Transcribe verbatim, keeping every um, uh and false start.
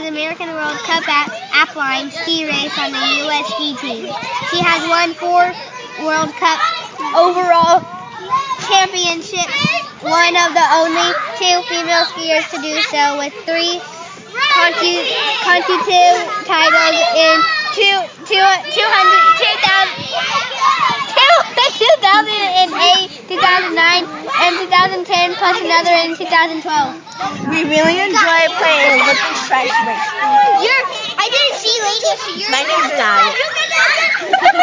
the American World Cup at Alpine ski race on the U S ski team. She has won four World Cup overall championships, one of the only two female skiers to do so, with three concu- consecutive titles in two, two, two hundred, two thousand, two thousand eight, two thousand nine, and two thousand ten, plus another in two thousand twelve. We really enjoy playing Olympic track race. You're, I didn't see Lady. My name's Nadia.